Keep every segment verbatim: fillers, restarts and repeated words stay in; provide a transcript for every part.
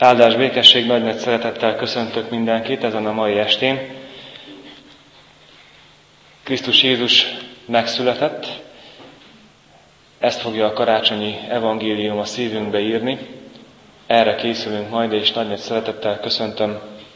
Áldás, békesség, nagy-nagy szeretettel köszöntök mindenkit ezen a mai estén. Krisztus Jézus megszületett, ezt fogja a karácsonyi evangélium a szívünkbe írni. Erre készülünk majd, és nagy-nagy szeretettel köszöntöm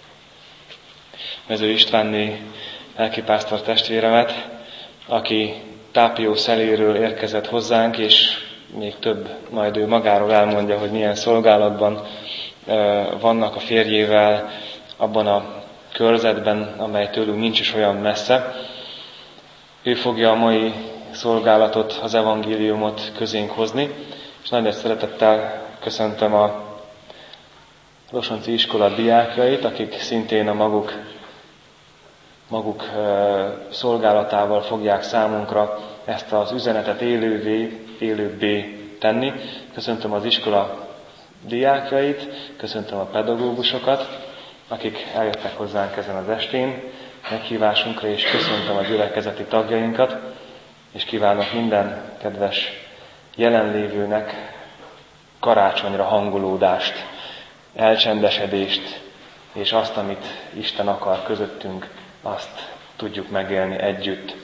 Mező Istvánné lelkipásztor testvéremet, aki Tápió szeléről érkezett hozzánk, és még több, majd ő magáról elmondja, hogy milyen szolgálatban vannak a férjével abban a körzetben, amely tőlünk nincs is olyan messze. Ő fogja a mai szolgálatot, az evangéliumot közénk hozni, és nagy szeretettel köszöntöm a Losonci iskola diákjait, akik szintén a maguk, maguk szolgálatával fogják számunkra ezt az üzenetet élővé, élőbbé tenni. Köszöntöm az iskola diákjait, köszöntöm a pedagógusokat, akik eljöttek hozzánk ezen az estén meghívásunkra, és köszöntöm a gyülekezeti tagjainkat, és kívánok minden kedves jelenlévőnek karácsonyra hangolódást, elcsendesedést, és azt, amit Isten akar közöttünk, azt tudjuk megélni együtt.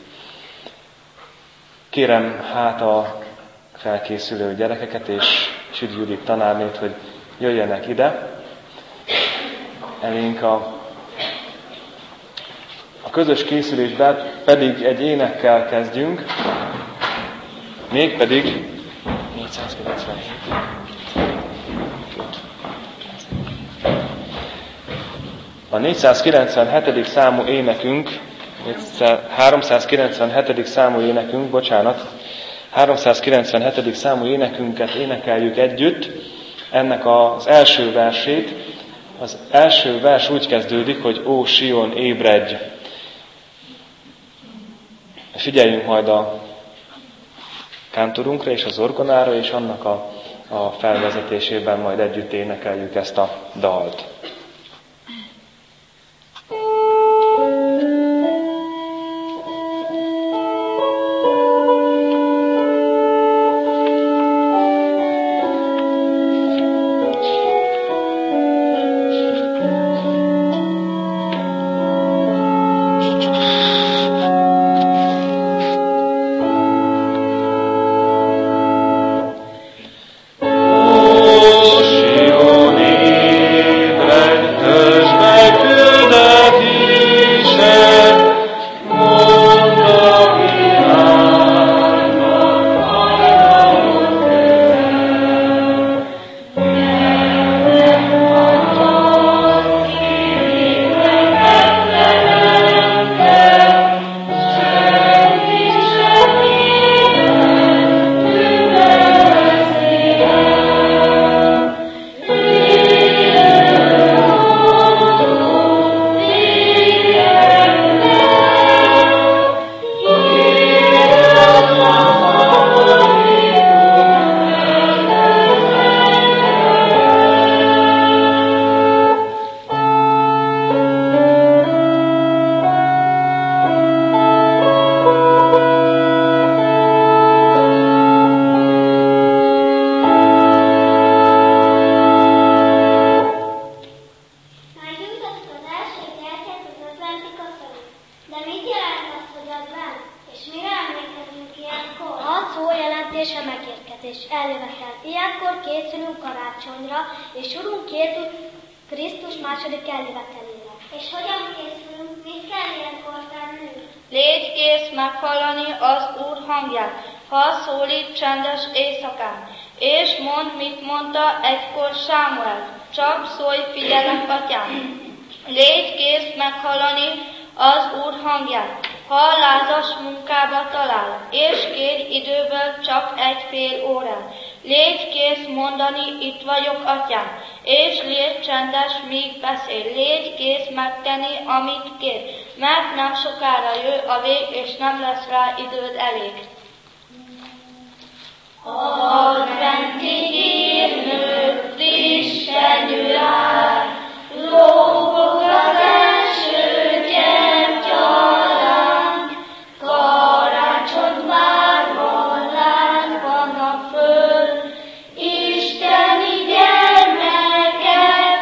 Kérem hát a felkészülő gyerekeket és Südi Judit tanárnőt, hogy jöjjenek ide. Elénk a, a közös készülésben pedig egy énekkel kezdjünk, mégpedig négyszázkilencvenhét. A négyszázkilencvenhetedik számú énekünk, háromszázkilencvenhetedik számú énekünk, bocsánat, háromszázkilencvenhetedik számú énekünket énekeljük együtt, ennek az első versét. Az első vers úgy kezdődik, hogy Ó Sion, ébredj! Figyeljünk majd a kántorunkra és az orgonára, és annak a, a felvezetésében majd együtt énekeljük ezt a dalt. Légy kész meghallani az Úr hangját, ha lázas munkába talál, és kérj időből csak egy fél órát. Légy kész mondani, itt vagyok, atyám, és légy csendes, míg beszél. Légy kész megtenni, amit kér, mert nem sokára jön a vég, és nem lesz rá időd elég. Adventi hírnő, friss fenyő ár, lógok az első gyertyalánk, karácsony már van, lángban a föld, isteni gyermeket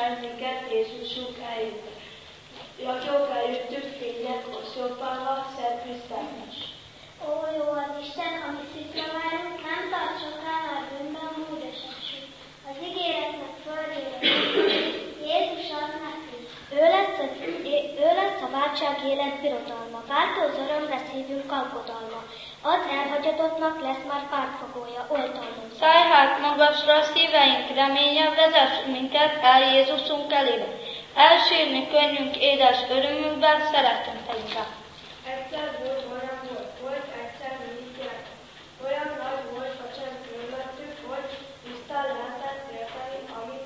bennünket Jézusunk eljött. Ragyog előttük fények oszlopálva, Szent Krisztános. Ó, jó az Isten, ami szikra várunk, nem tart sokára a bűnben múltesessük. Az ígéretnek földjére Jézus az nekünk. Ő lesz, az, ő lesz a váltság élet birodalma, változ örömre szívünk alkodalma. Az elhagyatottnak lesz már pártfogója, oltalmunk. Szállj hát magasra, szíveink reménye, vezess minket el Jézusunk elébe. Elsírni könnyünk édes örömünkben, szereteteinkben. Egyszer volt, olyan volt, volt egyszer mindig járt. Olyan nagy volt a csend körülöttük, hogy tisztán lehetett érteni, amit,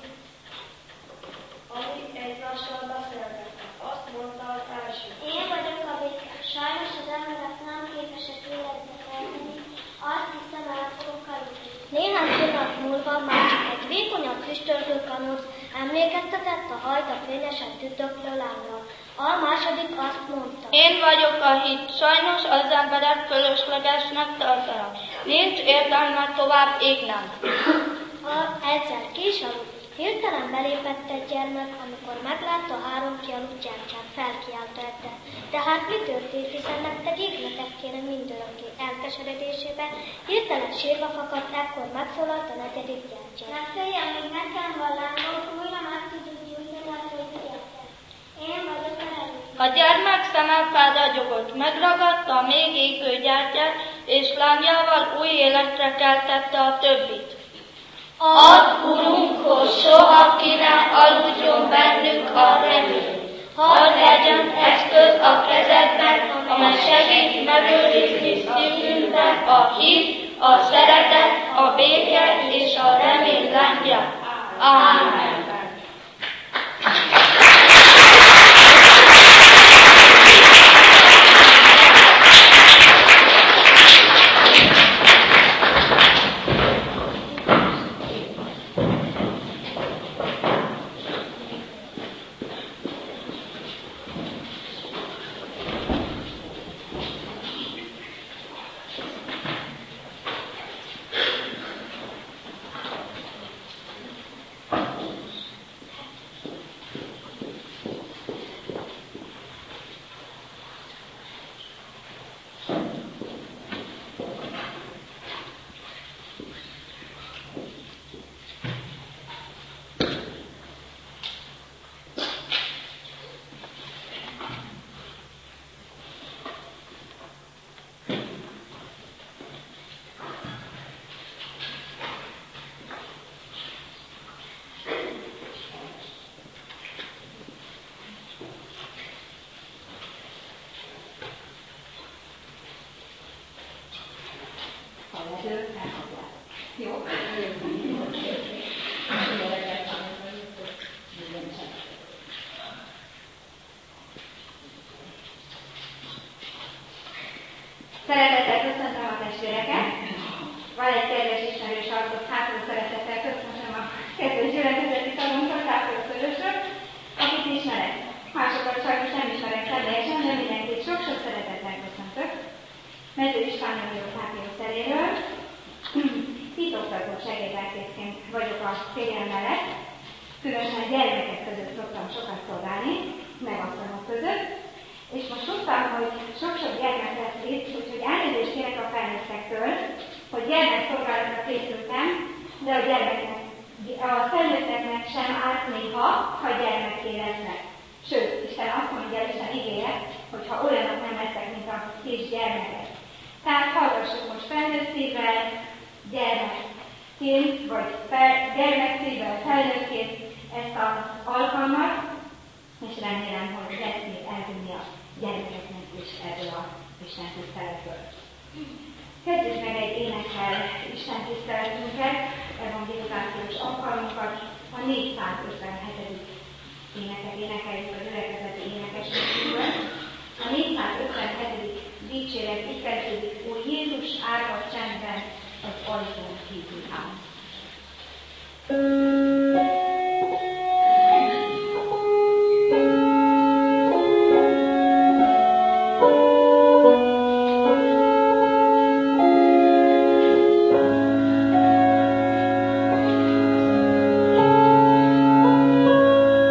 amit egymással beszélgettek. Azt mondta az első. Én vagyok a béke. Sajnos az emberek nem képesek életbe kelteni, azt hiszem el fogok aludni. Néhány pillanat múlva már csak egy vékonyabb füstölgő kanóc emlékeztetett a hajta fényesen tüdöklő lányra. A második azt mondta. Én vagyok a hit, sajnos az emberek fölöslegesnek tartanak. Nincs értelme tovább égnem. A egyszer ki is aludt. Hirtelen belépett egy gyermek, amikor meglátta három kialudt gyertyát, felkiáltotta. De hát mi történt, hiszen nektek égnetek kéne mindörökké elkeseredésébe, hirtelen sírva fakadt, ekkor megszólalt a negyedik gyertya. Ne féljen, hogy nekem van lángok, újra meg tudod gyújtani a fölgyertyát. Én vagyok a erő. A gyermek szeme felragyogott, megragadta a még égő gyertyát, és lángjával új életre keltette a többit. Add, Urunk, hogy soha ki ne aludjon bennük a remény. Hadd legyen eszköz a kezedben, amely segít megőrizni szívünkben a hit, a szeretet, a béke és a remény lángját. Ámen. Jó? Szeretettel köszöntöm a testvéreket. Van egy kedves ismerős arcot, hátul szeretettel köszöntöm a kedves gyülekezeti tagunkat, hátul szörösök, akit ismerek. Másokat sajnos nem ismerek személyesen, de mindenkit sok-sok szeretettel köszöntök. Mező István vagyok Pápió szeréről. Titoktató segédlelkészként vagyok a férjem mellett. Különösen gyermekek között szoktam sokat szolgálni, meg asszonyok között. És most tudtam, hogy sok-sok gyermek lesz itt, úgyhogy elnézést kérek a felnőttektől, hogy gyermekszolgálatra készültem, de a gyermeknek, a felnőtteknek sem árt néha, ha gyermekké lesznek. Sőt, Isten azt mondja, Isten ígéje, hogy ha olyanok nem lesznek, mint a kis gyermekek. Tehát hallgassuk most felnőtt szívvel, gyermekként, vagy fel, gyermekszívvel, felnőttként ezt az alkalmat, és remélem, hogy lesz még elvinni a gyermekeknek is ebből a Isten tiszteletből. Kezdjük meg egy énekkel Isten tiszteletünket, evangelizációs alkalmunkat, a négyszázötvenhetedik éneket énekeljük a gyülekezeti énekességünkből. A négyszázötvenhetedik dicséret így kezdődik, ó Jézus árva csendben az ajtón kívül áll. Thank you.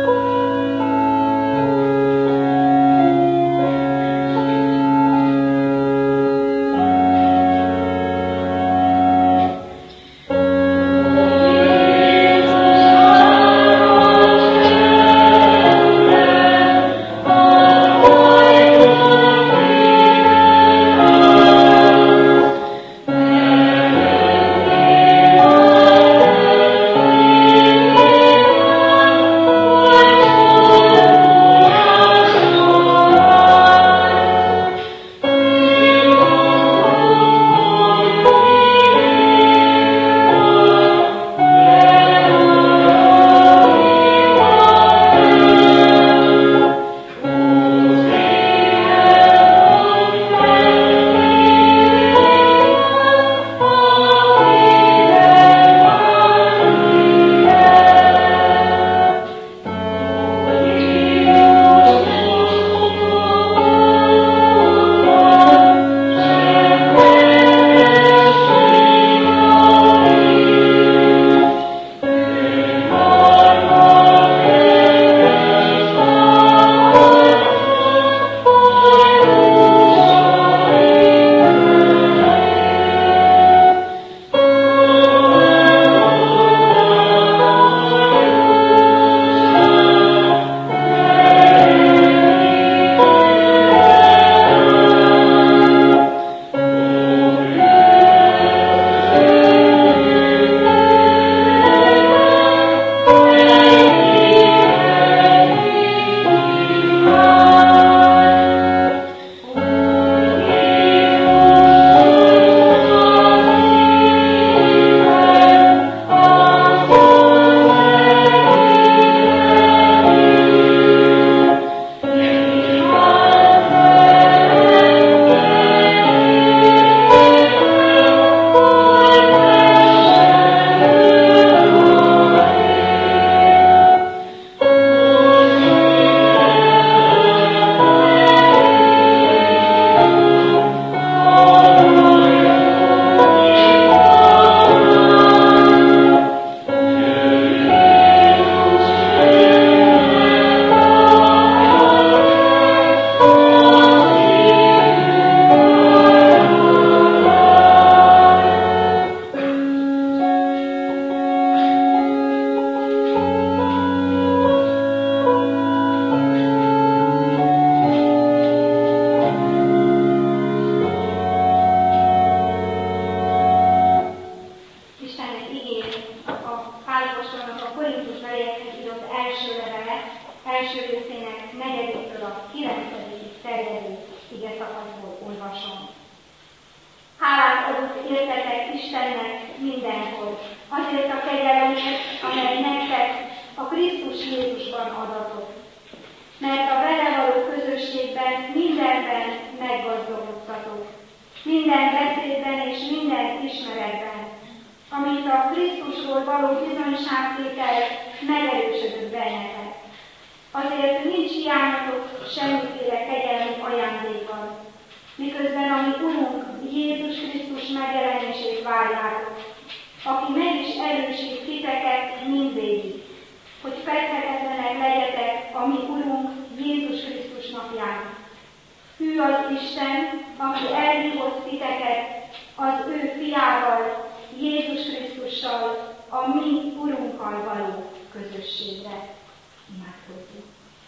azért a kegyelemért, amely nektek a Krisztus Jézusban adatott. Mert a vele való közösségben mindenben meggazdagodtatok, minden beszédben és minden ismeretben, amint a Krisztusról való bizonyságtétel megerősödött bennetek. Azért nincs hiányatok semmiféle kegyelmi ajándékkal, miközben a mi Urunk Jézus Krisztus megjelenését várjátok, aki meg is erősít titeket mindvégig, hogy fedhetetlenek legyetek a mi Urunk Jézus Krisztus napján. Hű az Isten, aki elhívott titeket az ő fiával, Jézus Krisztussal, a mi Urunkkal való közösségre. Imádkozzunk.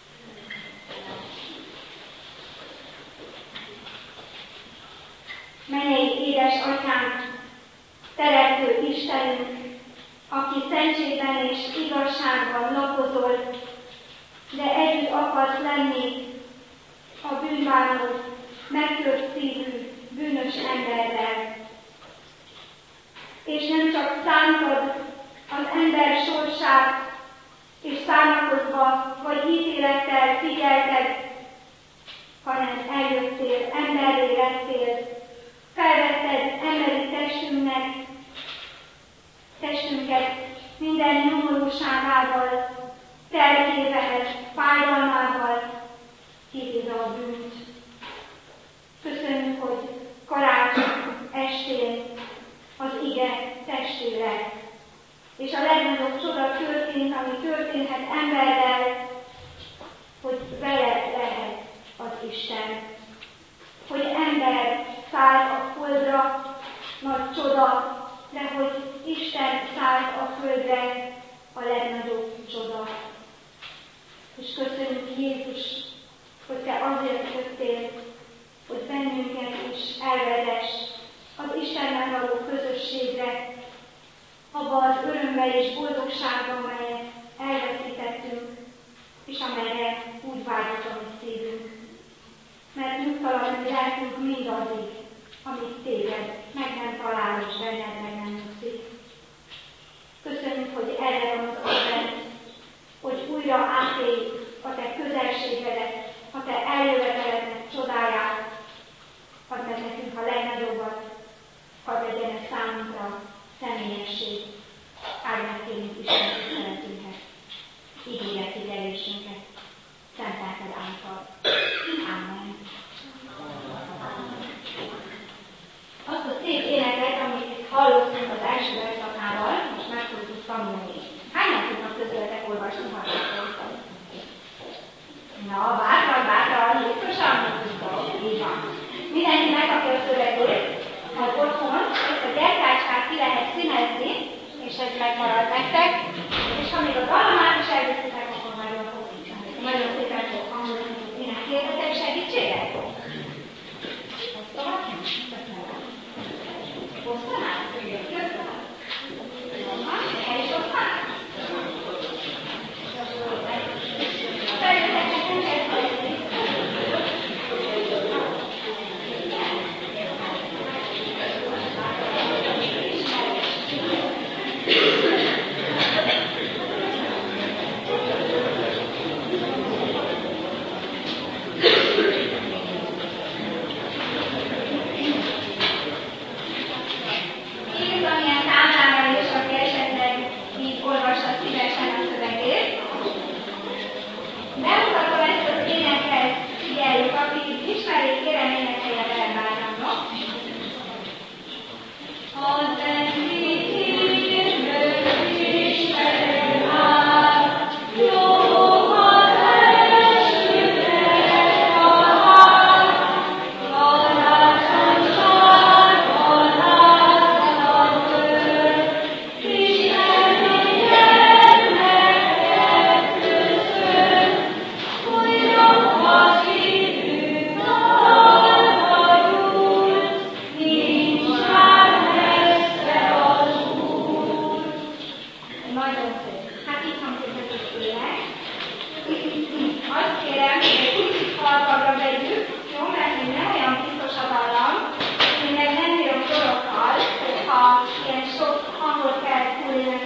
Mennyei édes Atyánk, teremtő Istenünk, aki szentségben és igazságban lapozol, de együtt akarsz lenni a bűnbánó, megtört szívű, bűnös emberrel. És nem csak szántad az ember sorsát, és szánakozva vagy ítélettel figyelted, hanem eljöttél, emberré lettél, felvetted emberi testünknek, testünket minden nyomorúságával, terhével, fájdalmával, kivéve a bűnt. Köszönjük, hogy karácsony estén az ige testé lett, és a legnagyobb csoda történt, ami történhet emberrel, hogy veled lehet az Isten. Hogy ember szállt a földre, nagy csoda, de hogy Isten szállt a földre, a legnagyobb csoda. És köszönjük Jézus, hogy te azért jöttél, hogy bennünket is elvezess az Istennel való közösségre, abba az örömbe és boldogságba, amelyet elveszítettünk, és amelyre úgy vágyott a mi szívünk. Mert nyugtalan mi lelkünk mindaddig, amit téged meg nem talál, és benned meg nem nyugszik. Köszönjük, hogy erre van az advent, hogy újra átéljük a te közelségedet, a te eljövetelednek csodáját. Add meg nekünk a legnagyobbat, hadd legyen ez számunkra személyesség. Áld meg kérünk Isten tiszteletünket, ígéret figyelésünket, szent lelked által. Amen. Azt a szép éneket, amit hallottunk az első verszakával, most meg tudjuk tanulni. Hányan tudnak közületek olvasni hallgatókat? Na, bátran, bátran, biztosan tudtok. Így van. Mindenki megkapja a szövegét, majd otthon ezt a gyertyácskát ki lehet színezni, és ez megmarad nektek, és ha még a dallamát is elviszitek, akkor nagyon fog, nagyon szépen fog hangolni, hogy minek kérhetek segítséget. Osztomat? Osztanál? Köszönöm. El is osztanál? Feljöttek nekünk ezt hozni. Ilyen sok hangot kell túlélni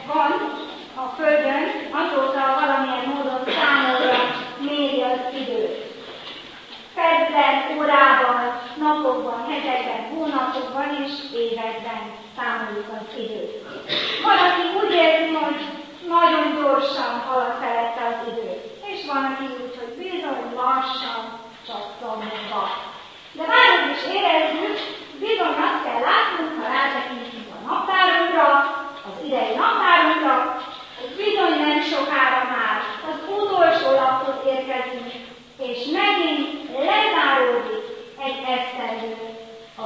van a Földön, azóta valamilyen módon számolja, méri az időt. Percben, órában, napokban, hetekben, hónapokban és években számoljuk az időt. Van, aki úgy érzi, hogy nagyon gyorsan halad felette az idő. És van, aki úgy, hogy bizony lassan csattanva. De bárhogy is érezzük, bizony azt kell látnunk, ha rátekintünk a naptárunkra, az idei naptárunkra, hogy bizony nem sokára már az utolsó laphoz érkezünk, és megint lezáródik egy esztendő. A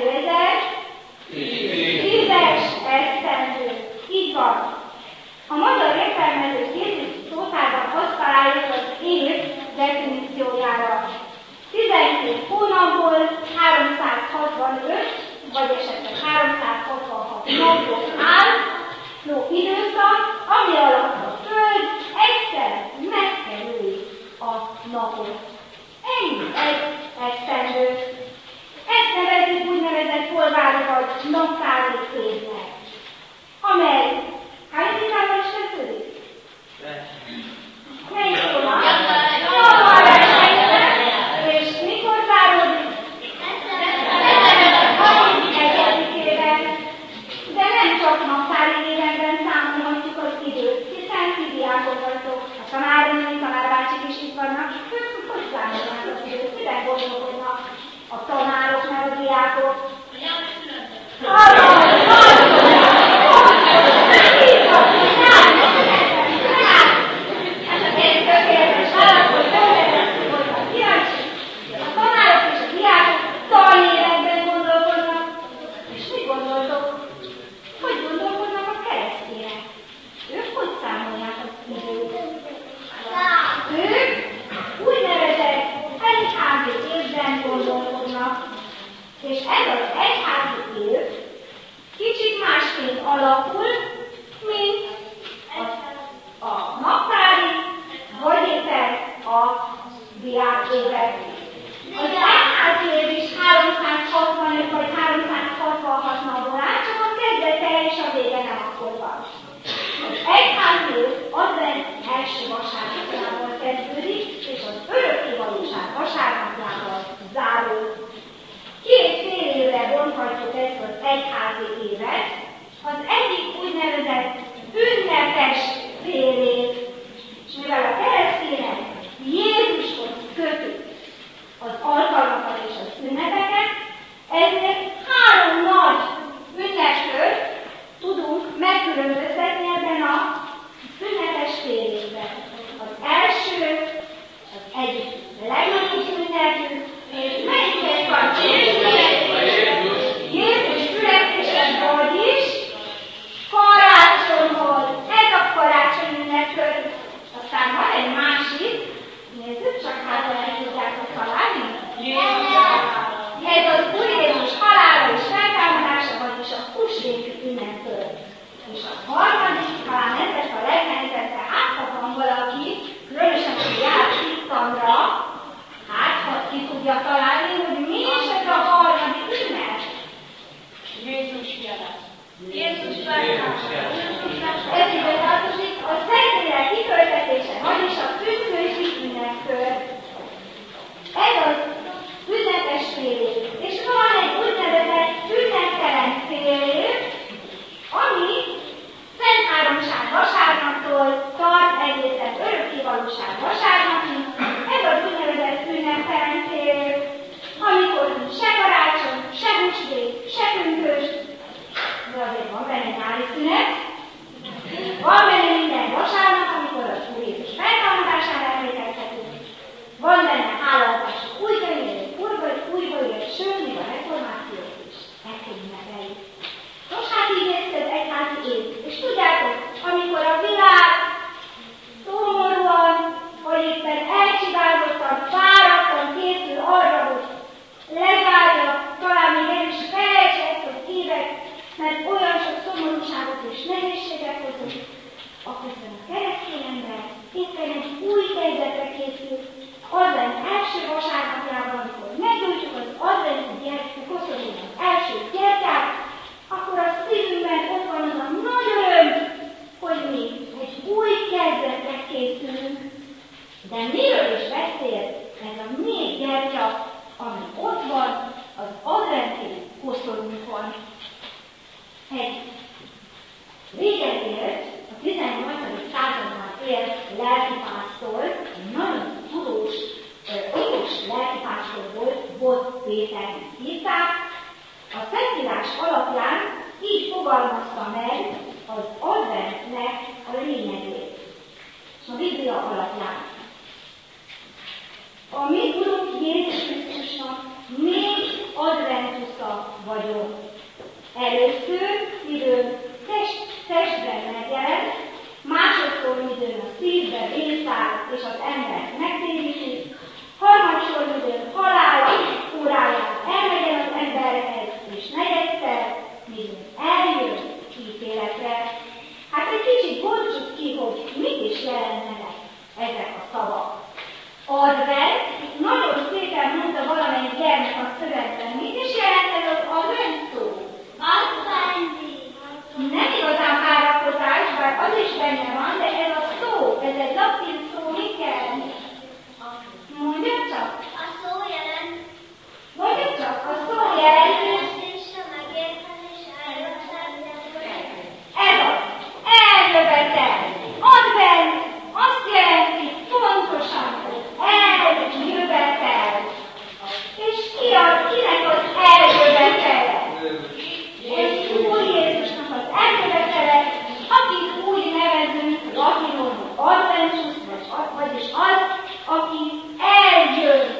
kétezer-tízes esztendő. Így van. A magyar értelmező készítő szótárban azt találjuk az év definíciójára. tizenkét hónapból háromszázhatvanöt, vagy esetleg háromszázhatvanhat napból áll, no időszak, ami alatt a Föld egyszer megkerüli a napot. Ennyi egy esztendő. Ezt nevezzük úgynevezett polgári vagy naptári évnek, amely hány vitával is kezdődik? Melyik hónap? január elsejében, és mikor záródik? harmincegyedikében. De nem csak naptári években számolhatjuk az időt, hiszen ti diákok vagytok, a tanárnőink, tanárbácsik is itt vannak, ők hogy számolnak az időt, miben gondolkodnak a tanárok, meg a diákok? Arra, és ez az egyházi év kicsit másként alakul, mint a, a naptári, vagy éppen a diák évek. Az egyházi év is háromszázhatvanöt vagy háromszázhatvanhat napból áll, csak a kezdete és a vége nem akkor van. Az egyházi év advent első vasárnapjával kezdődik, és az örökké valóság vasárnapjával zárul. Két fél évre bonthatjuk ezt az egyházi évet. Az egyik úgynevezett ünnepes fél év, és mivel a keresztények Jézushoz kötik az alkalmakat és az ünnepeket, ezért három nagy ünnepkört tudunk megkülönböztetni ebben az ünnepes fél évben. Az első, az egyik legnagyobb ünnepünk, és melyiket van? Jézus születésen, vagyis karácsonyhoz. Ez a karácsony ünnepkör. Aztán van egy másik, nézzük csak, hát el tudjátok találni. Ez az Úr Jézus halála és feltámadása, vagyis a húsvét ünnepkör. És a harmadik, talán ez lesz a legnehezebb, hát ha van valaki, különösen, hogy jár Isztandra, hát, ha ki tudja találni, hogy mi is ez a harmadik ünnep? Jézus jelen. Jézus feltámadása. Ez ide tartozik a Szentlélek kitöltetése, vagyis a pünkösdi ünnepkör. Ez az ünnepes fél év. És van egy úgynevezett ünneptelen fél év, ami Szent Háromság vasárnaptól tart egészen örökkévalóság vasárnapig. Ez az úgynevezett ünneptelen fél év, amikor se karácsony, se húsvét, se pünkös, de azért van benne nyári szünet, van benne minden vasárnap, amikor az Úr Jézus feltámadására emlékezhetünk, van benne hálaadás újraélet, újraélet, sőt, még a reformációt is megkönnyűmeteljük. Nos, hát így néz ki az egyházi év. És tudjátok, amikor a világ szomorúan, vagy éppen elcsivárgottan, fáradtan készül arra, hogy lezárja, talán még el is felejtse ezt az évet, mert olyan sok szomorúságot és nehézséget hozunk, akkor a keresztény ember éppen egy új kezdetre készül, advent első vasárnapjában, amikor meggyújtjuk az adventi gyertyű, koszorúnak az első gyertyát, akkor a szívünkben ott van az a nagy öröm, Régen élt, a tizennyolcadik században élt lelkipásztor, egy nagyon tudós, okos lelkipásztor volt, Bot Péternek hívták. A Szentírás alapján így fogalmazta meg az adventnek a lényegét. A Biblia alapján. A mi Urunk Jézus Krisztusnak négy adventusza vagyok. Először, időn test, testben megjelent, másodszor időn a szívbe vészáll és az embert megtéríti, harmadszor időn halála óráján elmegyen az emberhez, és negyedszer, midőn eljön ítéletre. Hát egy kicsit bontsuk ki, hogy mit is jelentenek ezek a szavak. Advent, nagyon szépen mondta valamelyik gyermek a szövegben, mit is jelent ez az advent szó? Adventi. Nem igazán várakozás, bár az is benne van, de ez a szó, ez egy latin szó, mit jelent? Mondja csak. A szó jelent. Mondja csak, a szó jelent. Ez az, eljövetel. Advent azt jelenti pontosan, hogy eljövetel. És ki a, kinek az eljövetele? Az Úr Jézusnak az eljövetele, akit úgy nevezünk latinon adventus, vagyis az, aki eljön.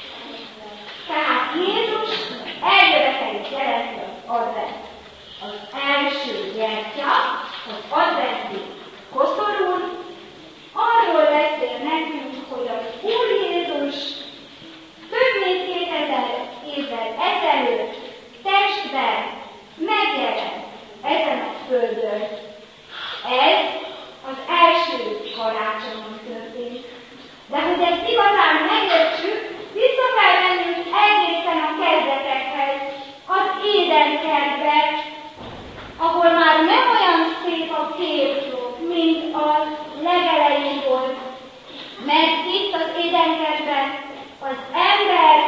Tehát Jézus eljövetelét jelenti az advent. Az első gyertya, az adventi koszorú, arról beszél nekünk, hogy az Úr Jézus több mint kétezer évvel ezelőtt testben megjelent ezen a földön. Ez az első karácsonyon történt. De hogy ezt igazán megértsük, vissza kell mennünk egészen a kezdetekhez, az Édenkertbe, ahol már nem olyan szép a kép, mint a legelején volt. Mert itt az Édenkertben az ember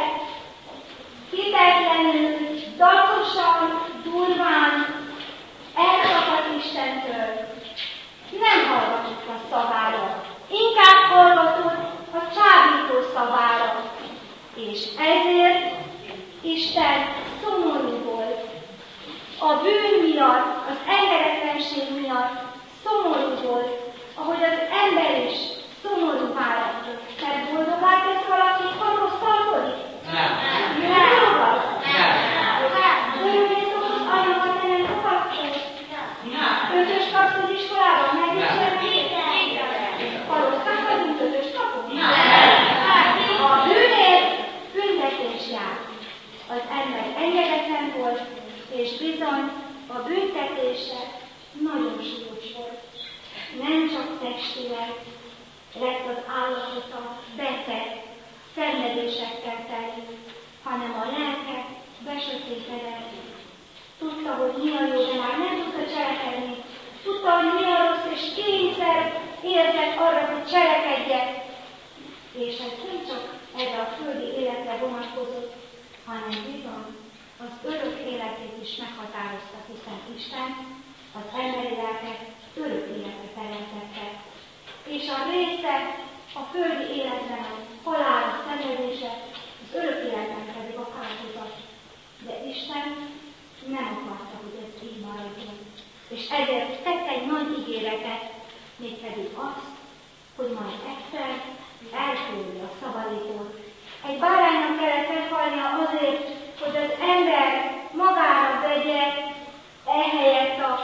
hitetlenül, dackosan, durván elszakadt Istentől. Nem hallgatott a szavára, inkább hallgatott a csábító szavára. És ezért Isten szomorú volt. A bűn miatt, az engedetlenség miatt szomorú volt, ahogy az ember is szomorú választ. Mert boldogá tesz valaki, ha rosszalkodik? Nem. Nem. Boldog? Nem. Örülni szokott anya, ha te nem fogadsz? Nem. Ötös kapsz az iskolában? Megdicsérni? Nem. Ha rosszak vagyunk, ötös kapunk? Nem. A bűnért büntetés jár. Az ember engedetlen volt, és bizony a büntetése nagyon súlyos volt. Nem csak testileg lett az állapota beteg, szenvedésekkel teli, hanem a lelke besötétedett. Tudta, hogy mi a jó, de már nem tudta cselekedni. Tudta, hogy mi a rossz, és kényszer érzett arra, hogy cselekedjek. És ez nem csak erre a földi életre vonatkozott, hanem bizony az örök életét is meghatározta, hiszen Isten az emberi lelket örök életre teremtette. És a része a földi életben a halál, a szenvedése, az örök életben pedig a áldozat. De Isten nem akarta, hogy ez így maradjon. És ezért tett egy nagy ígéretet, mégpedig azt, hogy majd egyszer elküldi a szabadítót. Egy báránynak kellett meghalnia azért, hogy az ember magára vegye ehelyett a...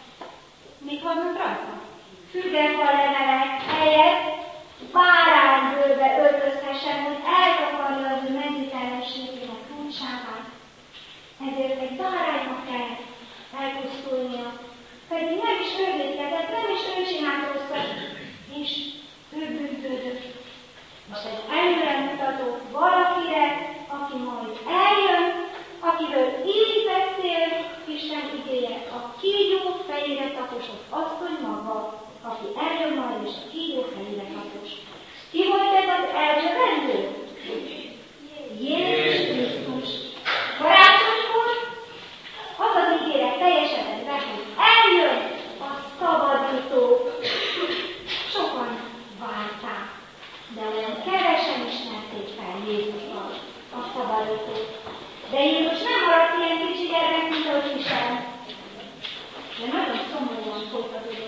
Mit vannak rajta? Fügefalemelek helyett báránybőrbe öltözhessen, hogy eltakarja az ő menzítelenségének kulcsávát. Ezért egy báránynak kell elpusztulnia. Pedig nem is ő vétkezett, nem is ő csinált rosszat, és ő bűnhődött. És ez előre mutató valakire, aki majd eljön, akiről így beszél Isten igéje, a kígyó fejére taposott asszony maga, aki eljön majd, és a kígyó fejére tapos. Ki volt ez az eljövendő? Jézus Krisztus. Karácsonykor az az ígéret teljesedett be, hogy eljön a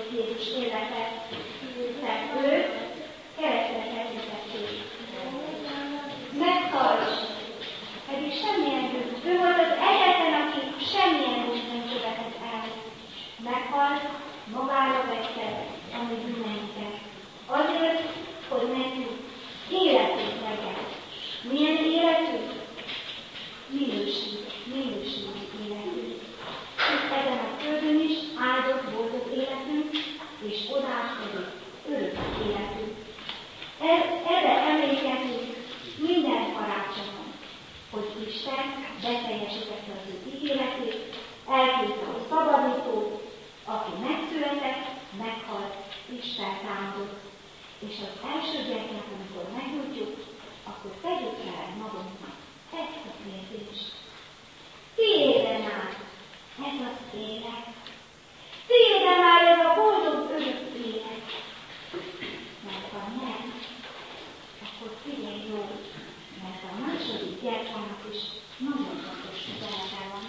Jézus élete, mert ő keresztre kerültették. Meghalt, pedig semmilyen bűn. Ő volt az egyetlen, aki semmilyen bűnt nem követett el. Meghalt, magára vette a mi bűneinket. Azért, hogy nekünk életünk legyen. Milyen életünk? Minőség, minőségi életünk. Itt ezen a földön is áldott boldog életünk, és odás pedig örök életünk. Erre emlékezünk minden karácsonyon, hogy Isten beteljesítette az ő ígéretét, elküldte a szabadítót, aki megszületett, meghalt, Isten támadott, és az első gyermek, amikor megnyújtjuk, akkor tegyük fel magunknak ezt a kérdést. Tiéden áll ez az élet? Tiéden áll ez a boldog örök élet? Mert ha nem, akkor figyelj jól, mert a második gyertyának is nagyon fontos üzenete van.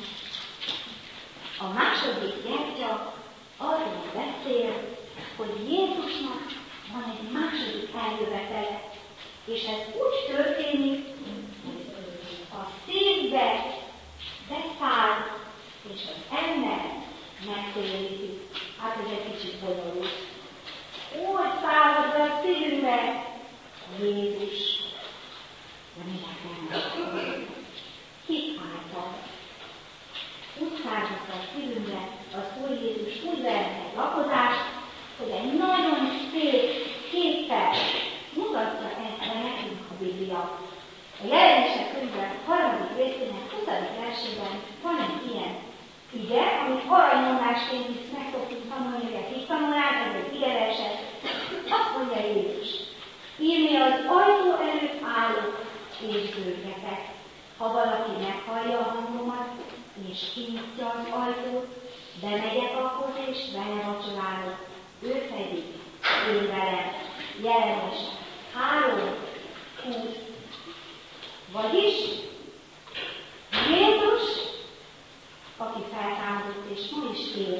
A második gyertya arról beszél, hogy Jézusnak van egy második eljövetele, és ez úgy történik, hogy a szívbe beszáll, és az ember megtéríti. Hát ez egy kicsit bonyolult. Úgy szállhat be a szívünkbe Jézus. De minek nem? Hit által. Úgy szállhat be a szívünkbe az Úr Jézus úgy vehet egy lakozást, hogy egy nagyon szép képpel mutatja ezt nekünk a Biblia. A Jelenések könyve harmadik részének huszadik versében van egy ilyen ige, amit aranyomásként is meg szoktuk tanulni, hogy a hittanulás, ez egy igeverset. Azt mondja Jézus: írni az ajtó előtt állok és zörgetek. Ha valaki meghallja a hangomat és kinyitja az ajtót, bemegyek ahhoz és vele vacsorálok, ő pedig én velem. Jelenések három húsz. Vagyis Jézus, aki feltámadott és ma is él,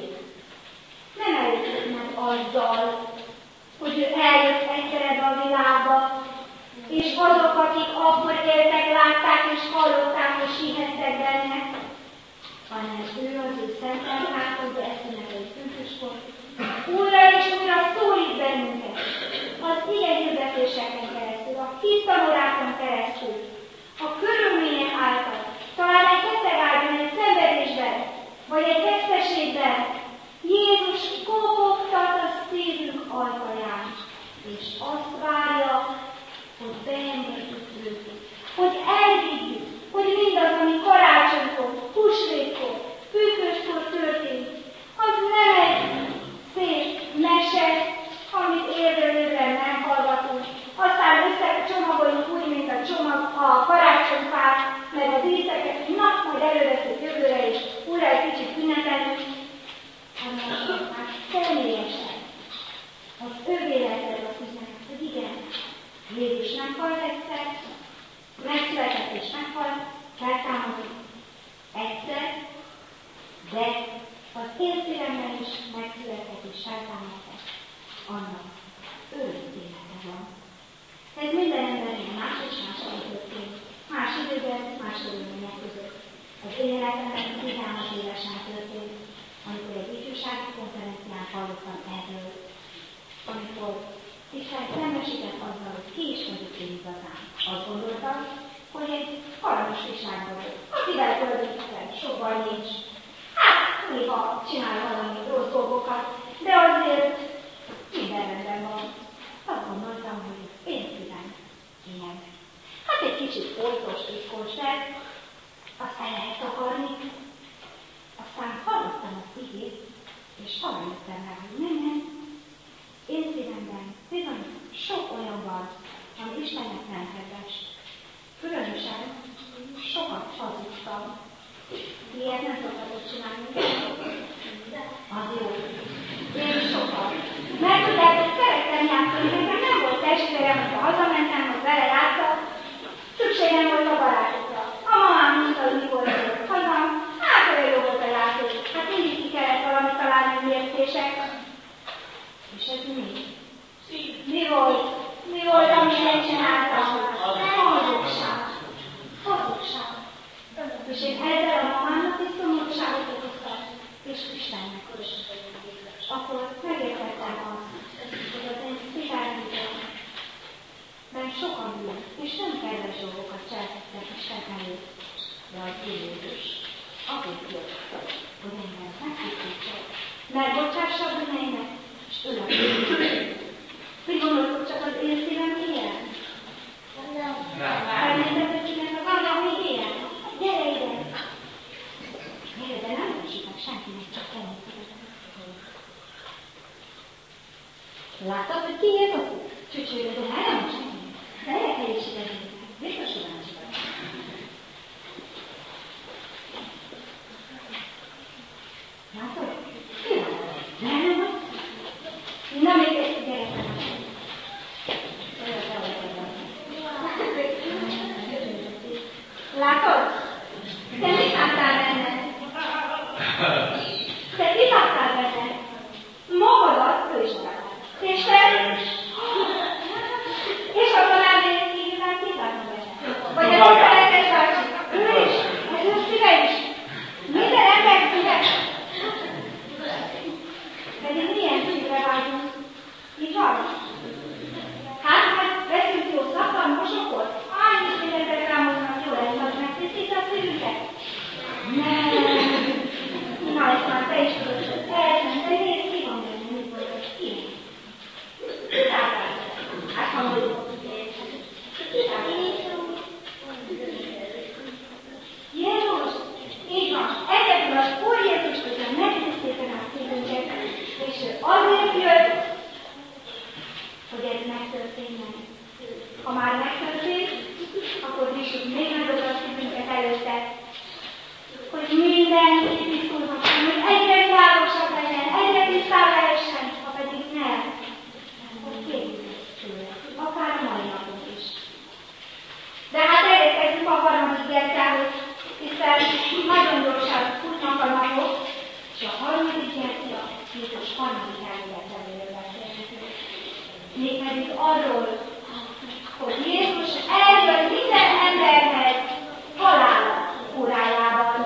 nem előtt meg azzal, hogy ő eljött egyszer ebbe a világba, és azok, akik akkor éltek, látták és hallották és hihettek benne, hanem ő az ő szenten látod, de ezt önnek egy pünköskor, újra és újra szólít bennünket, az ilyen hirdetéseken keresztül, a hittanurákon keresztül, a körülmények által, talán egy betegárban, egy szenvedésben, vagy egy veszteségben, Jézus kopogtat a szívünk ajtaján, és azt várja, hogy beengedjük őt, hogy elhiggyük, hogy mindaz, ami karácsonykor, húsvétkor, pünköstkor történik, az nem egy szép mese, amit évről-évre nem hallgatunk, aztán összecsomagoljuk úgy, mint a csomag a karácsonyfát, meg a díszeket, hogy na, majd előveszünk jövőre, és újra egy kicsit ünnepelünk, hanem már személyesen az ő életed azt üzenet, hogy igen, Jézus meghalt egyszer, megszületett és meghalt, feltámadott egyszer, de az én szívemben is megszületett és feltámadott, annak örök élete van. Ez minden embernél más és más történt, más időben, más körülmények között. Az én életemben tizenhat évesen történt, amikor egy ifjúsági konferencián hallottam erről, amikor Isten szembesített azzal, hogy ki is vagyok én igazán. Azt gondoltam, hogy egy aranyos kislány vagyok, akivel töltöttem, sokkal nincs. Hát, néha csinál valami rossz dolgokat, de azért minden rendben van. Azt gondoltam, hogy én szívem ilyen. Hát egy kicsit folytos, titkos lett, azt el lehet takarni. Aztán hallottam az igét, és arra jöttem rá, hogy nem, nem. Én szívemben bizony sok olyan van, ami Istennek nem kedves. Különösen sokat hazudtam. Ilyet nem szoktatok csinálni. Az jó. Én sokat. Mert tudjátok, szerettem játszani, nekem nem volt testvérem, hogyha hazamentem, hogy vele játszak, szükségem volt a barátokra. A mamám mondta, hogy mikor jövök haza, hát olyan jó volt a játék. Hát mindig ki kellett valamit találni, hogy értések. mi? Mi volt? Mi volt, amit csináltam? Hazugság. Hazugság. És én ezzel a mamának is szomorúságot okoztam, és Istennek is. Akkor megértettem azt, hogy az én szívárműben sokan ül, és nem kedves dolgokat cseltettek Isten előtt, de az Jézus azért jött, hogy engem megtisztítson, megbocsássa a bűneimet, és ő a bűneimet. Mit gondoltok, csak az én szívem ilyen? Nem. Elnézzetek, hogy az anyag még ilyen? Gyere ide! Gyere, de nem mosítok senkinek, csak ennyit. Láttad, hogy ki ér a csücsőre, de nem nem senkinek. De el is ide nézni. Biztos kíváncsi vagy. Látod? Ki van? Nem, nem vagy? Na, még egy gyerekem. Látod? Te mit láttál benne? Te mit láttál benne? Magadat, ő is láttál. És te? És akkor elmélyek kívülben mit láttál benne? Vagy ez a szeretes bácsi? Ő is? Ez ő szíve is? Minden ember szíve? Pedig milyen szívre vágyunk? Így van? Hát, hát veszünk jó szakban, mosokot? Annyi mindenre rámoznak, jól lesz, hogy megtisztít a szívünket? Nem. Na, ezt már te is tudod, hogy elszem, de nézd, ki van benne, mit mondod? Ki? Ki látál? Hát, ha mondjuk. Ki látál? Jézus! Így van. Egyedül az Úr Jézus közben megtisztítaná a szívünket, és ő azért jött, hogy ez megtörténjen. Ha már megtörtént, akkor nyissuk még nagyobb a szívünket előtte, hogy minden tisztulhasson, hogy egyre világosabb legyen, egyre tisztább lehessen, ha pedig nem, akkor kérjük tőle, akár a mai napot is. De hát elérkezünk a harmadik gyertyához, hiszen nagyon gyorsan futnak a napok, és a harmadik gyertya Jézus harmadik eljöveteléről beszélhetünk. Mégpedig arról, hogy Jézus eljött minden emberhez halál órájában.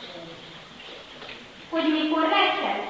Hogy mikor megszed?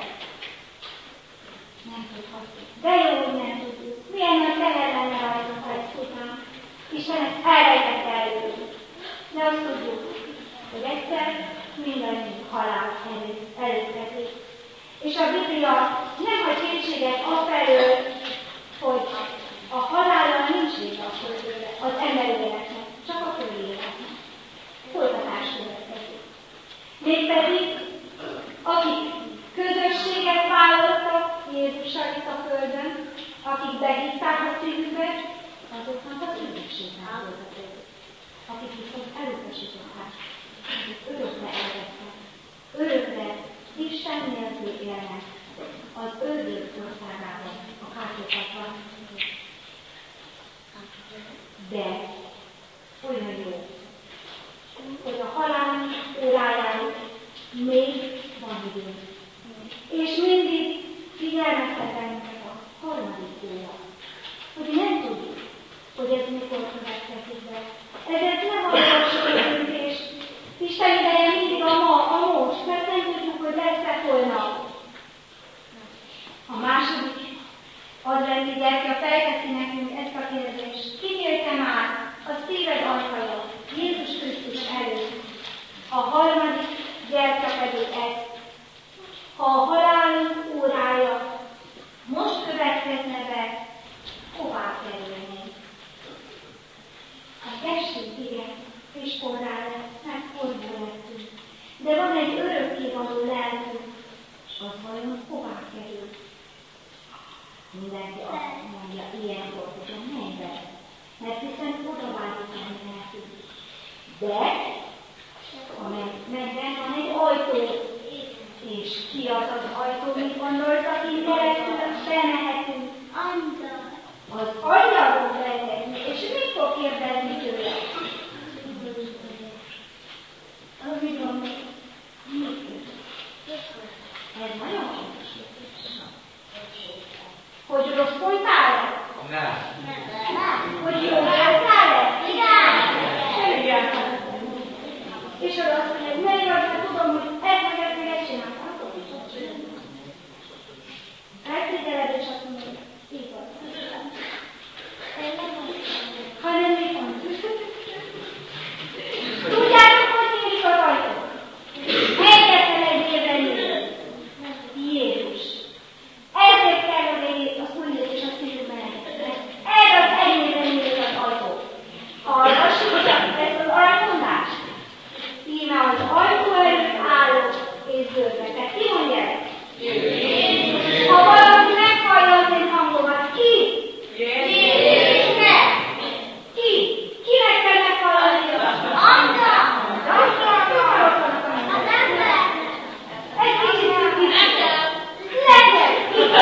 Nem tudhatjuk. De jó, hogy nem tudjuk. Milyen nagy teher lenne rajtunk, ha ezt tudnánk. Isten ezt elrejtette előtt. De azt tudjuk, hogy egyszer mindannyiunk halál előttetik. És a Biblia nem hagy kétséget afelől, hogy a halállal nincs vége az emberi életnek, csak a földi életnek. Folytatás következik. Mégpedig, akik közösséget vállaltak Jézussal itt a földön, akik behívták a szívüket, azoknak a üdvösségnek volt a föld. Akik viszont elutasították, akik örökre elvettek, örökre Isten nélkül élnek az ördög országában, a kártyokatban. De olyan jó, hogy a halál órájáig még van idő. És mindig figyelmeztet bennünket a harmadik óra. Hogy nem tudjuk, hogy ez mikor következik be. Ezért nem hallgassuk a döntést. Isten ideje mindig a ma, a most, mert nem tudjuk, hogy lesz-e holnap. A második adventi gyertya felteszi nekünk ezt a kérdést. Kinyílte már a szíved ajtaja Jézus Krisztus előtt. A harmadik gyertya pedig ez. Ha a halálunk órája most következne be, hová kerülnénk? A testünk igen, és porrá lesz, meg porból lettünk. De van egy örökkévaló lelkünk, és az vajon hová kerül? Mindenki azt mondja, ilyenkor, hogy a mennybe, mert hiszen oda válik a mi lelkünk. De a mennyben van egy ajtó, és ki az az ajtó, mit gondolsz, aki keresztül bemehetünk? Az angyalról bemehetünk, és mit fog kérdezni tőle? Az mit gondol? Ez nagyon fontos. Hogy rossz-folytál-e? Nem. Hogy jól jártál-e? Igen. Igen. És oda azt mondja, hogy ne jaj, mert tudom, hogy ezt meg ezt meg ezt csináltam. Elfigyeled, és azt mondod, így van. Hanem mi van? Tudjátok, hogy nyílik az ajtó? Egyetlen egy évre nyílik. Jézus. Ezért kell, hogy az új Jézus a szívükben elkezdett. Ez az ennyire nyílik az ajtó. Hallgassuk csak ezt az ajtónást. Íme az ajtó előtt álló és zöldbetek. Ki mondja ezt? Jézus. Ha valaki meghallja az én hangomat, ki? Jézus. Ki? Kinek kell meghallani? Anta. Anta. Az ember. Egy kicsit szükített. Neked.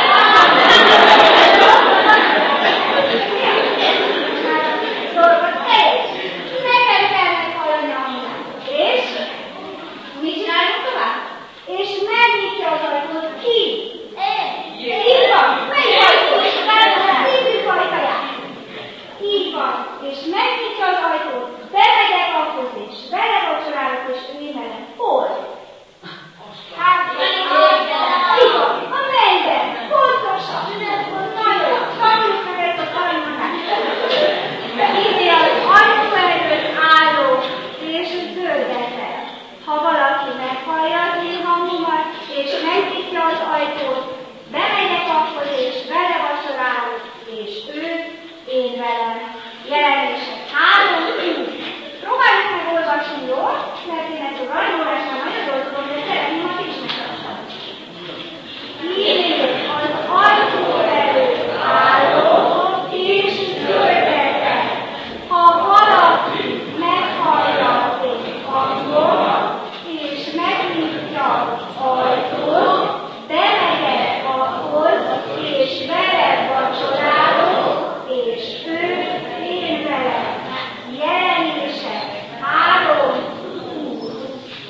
Dolgot teljes. Neked kell meghallani a hangomat. És? Mit csinálunk tovább? És megnyitja az ajtót ki? Így van. Melyik ajtó? A szívük ajtaját. Így van. És megnyitja az ajtót, bemegyek ahhoz is, vele vacsorálok, és ő velem. Hol? Hát, így van. A mennyben. Pontosan. Nagyon. Tanuljuk meg ezt a tanulmányt. Így az ajtó előtt álló és zöldetek. Ha valaki meghallja az én hangomat, és megnyitja az ajtót, bemegyek ahhoz, és vele vacsorálok, és ő, én velem. Jelenések három húsz. Próbáljuk meg olvasni jól, mert én ezt az aranyolvásban nagyon jól tudom, de szeretném, ha is megtartani. Így az ajtó előtt álló és zöldetek. Ha valaki meghallja az én hangomat, és megnyitja az ajtót, bemegyek ahhoz, és vele vacsorálok, és ő, én velem. Jelenések három húsz.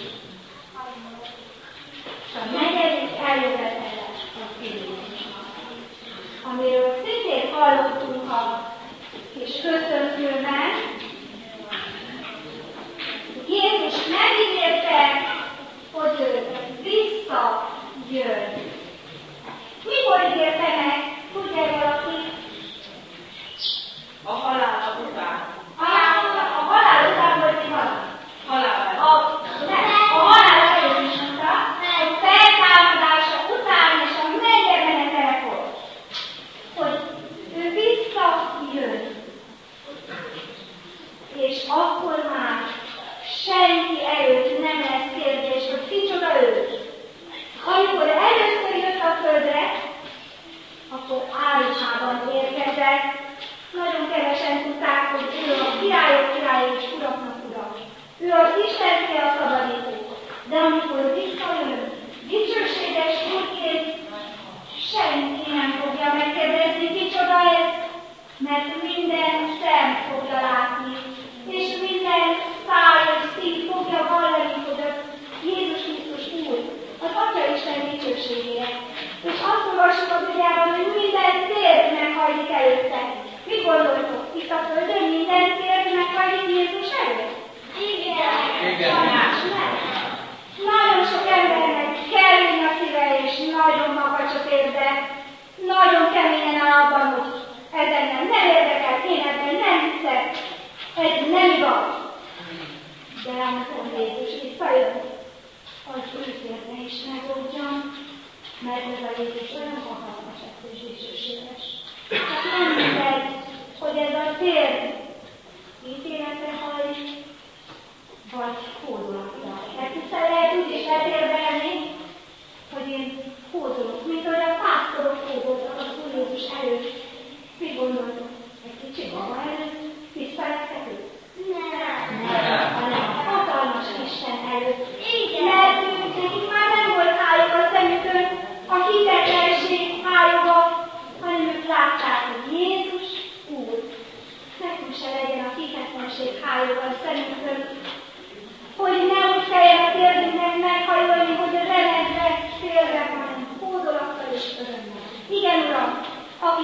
És a negyedik eljövetele a Krisztusnak, amiről szintén hallottunk a kis köszöntőben. Jézus megígérte, hogy ő visszajön. Mikor ígérte meg? Tudja valaki? A halál után. A, a halál után volt mi van? Halál. A, nem, a halál előtt is mondta, hogy feltámadása után és a mennybe menetelekor, hogy ő visszajön. És akkor már senki előtt nem lesz kérdés, hogy kicsoda ő. Amikor először jött a földre, akkor áruhában érkezett. Nagyon kevesen tudták, hogy ő a királyok királya és uraknak ura. Ő az Isten fia, a szabadító. De amikor visszajön, dicsőséges úrként, senki nem fogja megkérdezni, kicsoda ez, mert minden szem fogja látni, és minden száj és szív fogja vallani, hogy az Jézus Krisztus Úr, az Atya Isten dicsőségére. És azt olvassuk a Bibliában, hogy minden tér meghajlik előtte. Mit gondoltok? Itt a Földön minden tér meghajlik Jézus előtt? Igen. Igen. Nem. Nagyon sok embernek kemény a szíve, és nagyon makacs a térde. Nagyon keményen áll abban, hogy ez engem nem érdekel, én ebben nem hiszek. Ez nem igaz. De amikor Jézus visszajön, az ő térde is megoldjam, mert ez a Jézus olyan hatalmas és dicsőséges. Hát nem mindegy, hogy ez a tér ítéletre hajlik, vagy hódolatra. Mert hiszen lehet úgy is letérdelni, hogy én hódolok, mint ahogy a pásztorok hódoltak az Úr Jézus előtt. Mit gondoltok? Egy kicsi baba előtt tisztelettek őt? Nem. Nem. Hanem a hatalmas Isten előtt. Igen. Mert nekik már nem volt hájuk a szemükön, a hitetlenség hájuga, hanem ők látták, hogy Jézus Úr. Nekünk se legyen a hihetlenség hájuga a szemükön, hogy ne úgy kelljen a térdünknek meghajolni, hogy a remedve félre, hanem hódolattal és örömmel. Igen, Uram, aki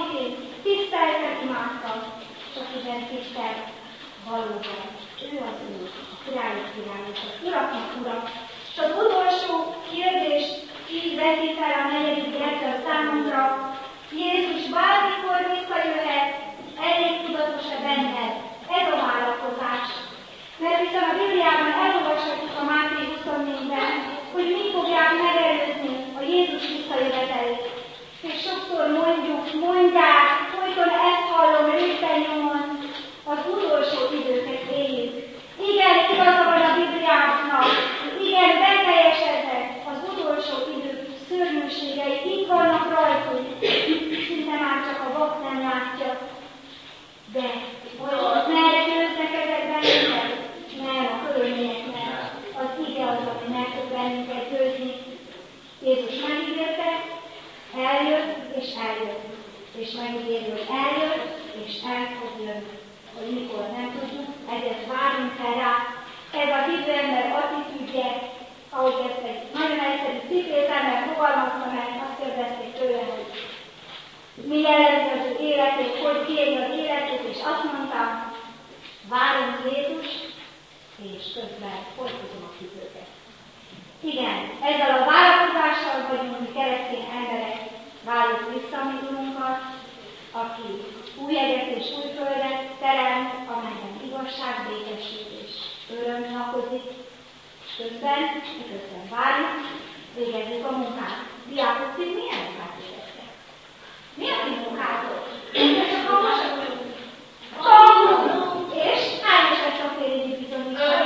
Mert Isten valóban, ő az Úr, a királyok király, és az uraknak ura. És az utolsó kérdést így veszi fel a negyedik verset számunkra: Jézus bármikor visszajöhet, elég tudatos-e benned? Ez a várakozás. Mert hiszen a Bibliában elolvashatjuk a Máté huszonnégyben, hogy mi fogják megelőzni a Jézus visszajövetelét. És sokszor mondjuk, mondják, folyton ezt hallom részben nyomon, az utolsó időket éljük. Igen, igaza van a Bibliának, igen, beteljesednek az utolsó idők szörnyűségei, itt vannak rajtunk, szinte már csak a vak nem látja. De hogy meggyőznek ezek bennünket? Nem, a körülmények nem. Az ige az, ami meg tud bennünket győzni. Jézus megígérte, eljött és eljött. És megígérő, hogy eljött és el fog jönni. Hogy mikor nem tudjuk, ezért várunk fel rá. Ez a hívő ember attitűdje, ahogy ezt egy nagyon egyszerű cipőszemmel fogalmazta meg, azt kérdezték tőle, hogy mi jelenti az ő életét, hogy kéri az életét, és azt mondta, várom Jézus, és közben folytatom a hívőket. Igen, ezzel a várakozással vagyunk mi keresztény emberek, várjuk vissza a mi Urunkat, aki új eget és új földet teremt, amelyben igazság, békesség és öröm lakozik. Közben, közben várjuk, végezzük a munkát. Diákok, ti milyen munkát végeztek? Mi a ti munkátok? Ez csak a masatok. Tanulunk! És hányos lesz a fél évig bizonyítani?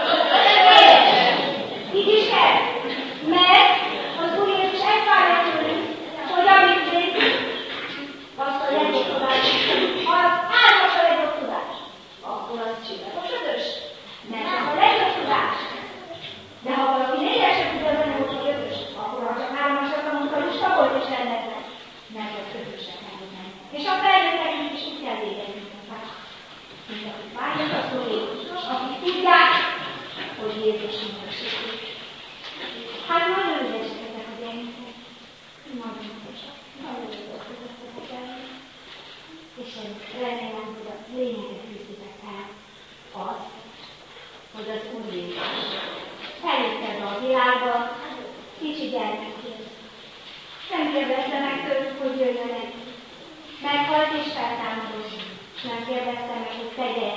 Így is kell. Mert az Úr Jézus ezt várja tőlünk, hogy amit végzünk, azt a legjobb tudás. Ha az hármas a legjobb tudás, akkor az csillagos ötös. Mert az a legjobb tudás. De ha valaki négyesre tudja venni, hogy a ötös, akkor ha csak hármasra tanulta, lusta volt és rendetlen. Mert az ötösre kell menni. És a felnőtteknek is úgy kell végezni. Mint akik várják az Úr Jézus, akik tudják, hogy Jézus minősítik. Hát nagyon ügyesek ezek a gyermekek. Nagyon ügyesek. Nagyon ügyesek ezek a gyermekek. És én remélem, hogy a lényeget viszitek el az, hogy az Úr Jézus eljötted a világba kicsi gyermekként. Nem kérdezte meg tőlük, hogy jöjjön egy. Meghalt és feltámadott. Nem kérdezte meg, hogy tegye.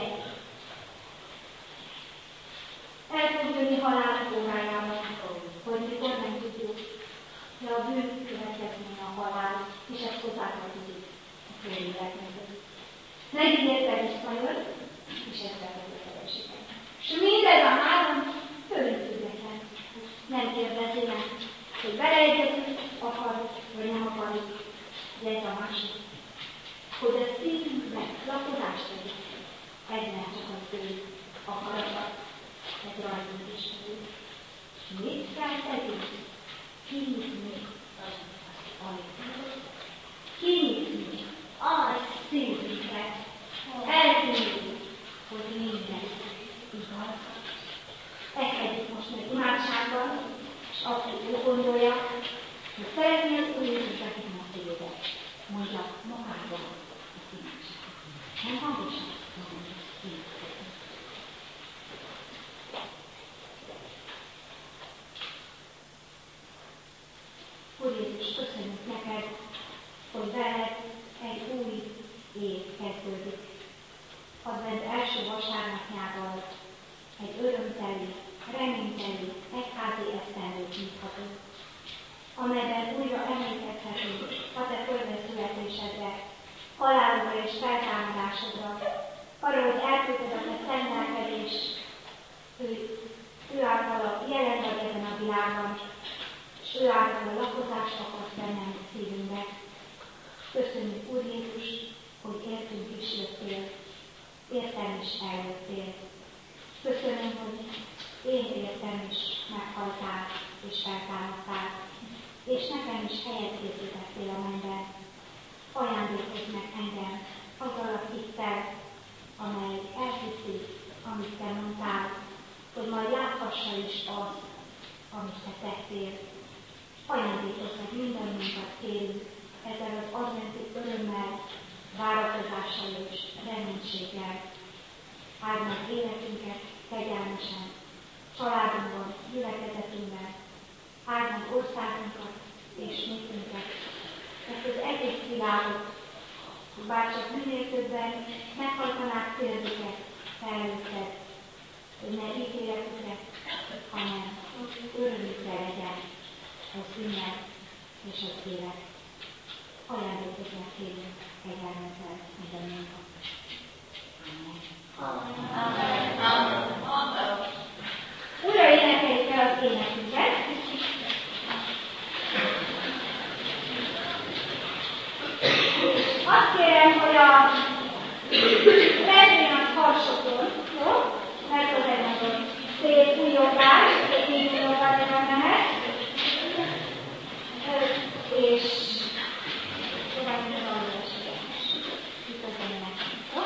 El fog jönni halálok órájában, hogy mikor nem tudjuk, de a bűn következménye a halál, és ezt hozzátartozik a féléleknek. Megígérte visszajött, és ezt elvezetőséget. És mindez a három tőlünk független. Nem kérdezi meg, hogy beleegyezünk, akarjuk, vagy nem akarjuk, de ez a másik. Hogy a szívünkbe lakozást tegyük, egyben csak az ő akarata, egy rajtunk is tegyük. Mit kell tegyünk? Kinyitni az ajtót. Kinyitni a szívünket. Eltűnni, hogy minden igaz. Ezt tegyük most meg imádságban, és aki úgy gondolja, hogy szeretné az Úr Jézus, akik ma téved, mondja magában az imádságot. Nem hangosan, hanem így. Úr Jézus, köszönjük neked, hogy veled egy új év kezdődik. Advent első vasárnapjával egy örömteli, reményteli, egyházi esztendőt nyithatunk, amelyben újra emlékezhetünk a te földre születésedre, halálodra és feltámadásodra, arra, hogy elküldted a te szentelkedés, ő, ő által jelen vagy ezen a világban, és ő által a lakozást akarsz bennem a szívünkbe. Köszönjük, Úr Jézus, hogy értünk is jöttél, értem is eljöttél. Köszönöm, hogy én értem is meghaltál és feltámadtál, és nekem is helyet készítettél a mennyben. Ajándékozz meg engem azzal a hittel, amely elhiszi, amit te mondtál, hogy majd láthassa is azt, amit te tettél. Ajándékozz meg mindannyiunkat, kérünk, ezzel az adventi örömmel, várakozással és reménységgel, áld meg életünket kegyelmesen, családunkban, gyülekezetünkben, áld meg országunkat és népünket, ezt az egész világot, bárcsak minél többen meghajtanák térdüket felőtted, hogy ne ítéletükre, hanem örömükre legyen az ünnep és az élet. Ajándékoznak kérünk kegyelmeddel mindannyiunkat. Amen. Amen. Amen. Újra énekeljük el az énekünket. Azt kérem, hogy a refrénat harsogjon, jó? Mert az egy nagyon szép újongás, így újongás nem lehet. És tovább minden alulás. Itt az ennek. Jó?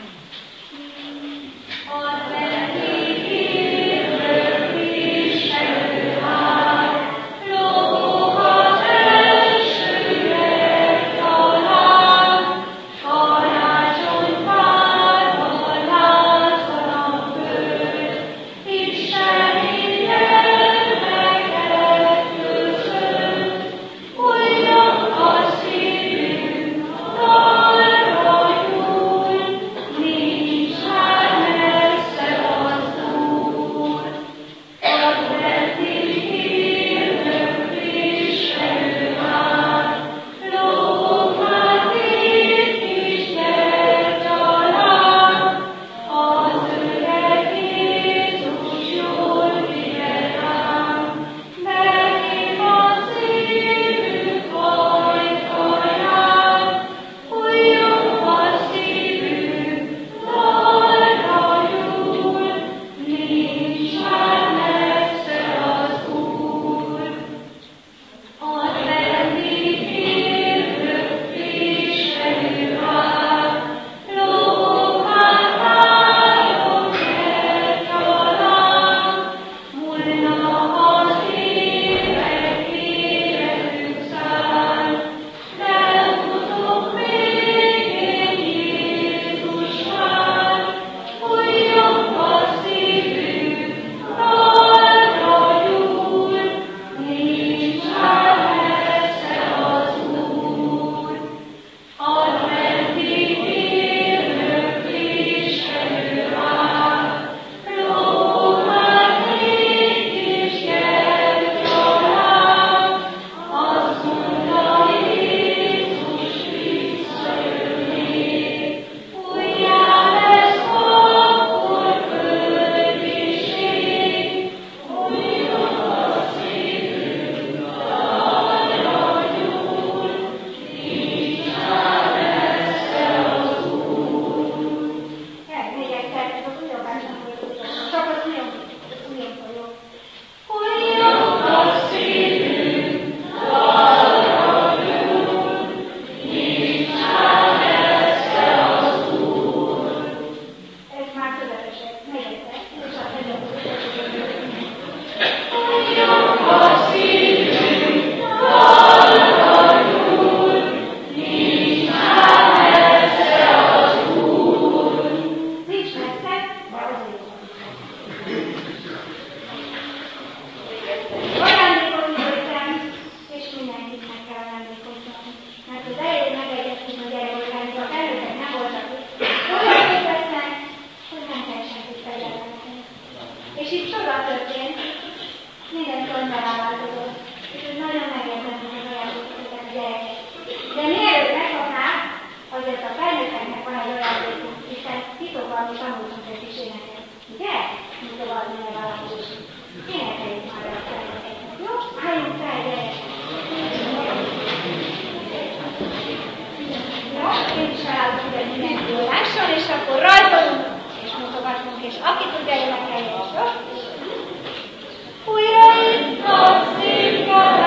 És akkor rajzolunk, és mutogatunk, és aki tudja énekelni, és jó? Újra itt a szép